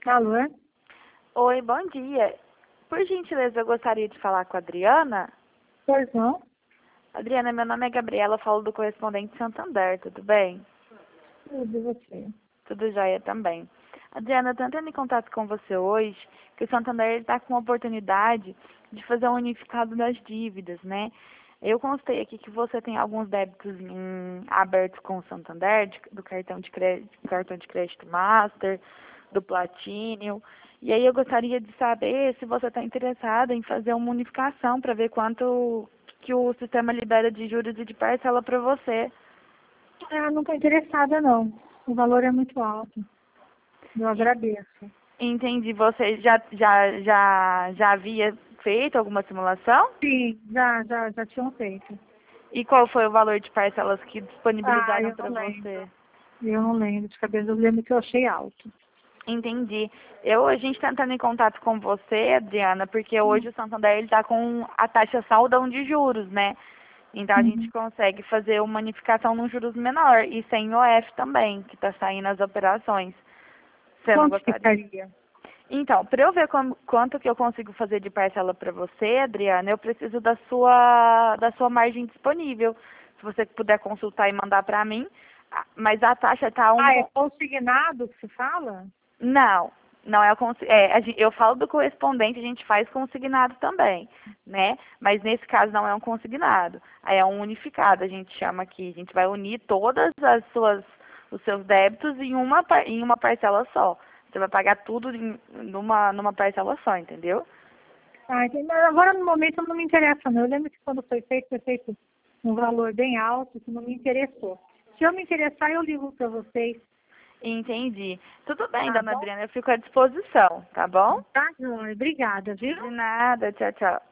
Alô? Oi, bom dia. Por gentileza, eu gostaria de falar com a Adriana. Pois não? Adriana, meu nome é Gabriela, falo do Correspondente Santander, tudo bem? Tudo e você. Tudo jóia também. Adriana, eu estou entrando em contato com você hoje, que o Santander está com a oportunidade de fazer um unificado das dívidas, né? Eu constei aqui que você tem alguns débitos abertos com o Santander, do cartão de crédito Master, do Platinum. E aí eu gostaria de saber se você está interessada em fazer uma unificação para ver quanto que o sistema libera de juros e de parcela para você. Não estou interessada, não. O valor é muito alto. Eu agradeço. Entendi. Você já havia feito alguma simulação? Sim, já tinham feito. E qual foi o valor de parcelas que Ah, disponibilizaram eu para não lembro. você? Eu não lembro de cabeça. Eu lembro que eu achei alto. Entendi. A gente está entrando em contato com você, Adriana, porque hoje Hum. o Santander está com a taxa saldão de juros, né? Então a gente Uhum. consegue fazer uma unificação num juros menor e sem OF também, que está saindo as operações. Você não Quanto gostaria? ficaria? Então, para eu ver quanto que eu consigo fazer de parcela para você, Adriana, eu preciso da sua margem disponível. Se você puder consultar e mandar para mim, mas a taxa está Ah, é consignado que se fala? não, não é eu falo do correspondente, a gente faz consignado também, né? Mas nesse caso não é um consignado, aí é um unificado, a gente chama aqui, a gente vai unir todas os seus débitos em uma parcela só. Você vai pagar tudo numa parcela só, entendeu? Ah, entendi. Mas agora no momento não me interessa, não. Eu lembro que quando foi feito um valor bem alto, que não me interessou. Se eu me interessar, eu ligo para vocês. Entendi. Tudo bem, Tá dona bom? Adriana, eu fico à disposição, tá bom? Tá, joia. Obrigada, viu? De nada, tchau, tchau.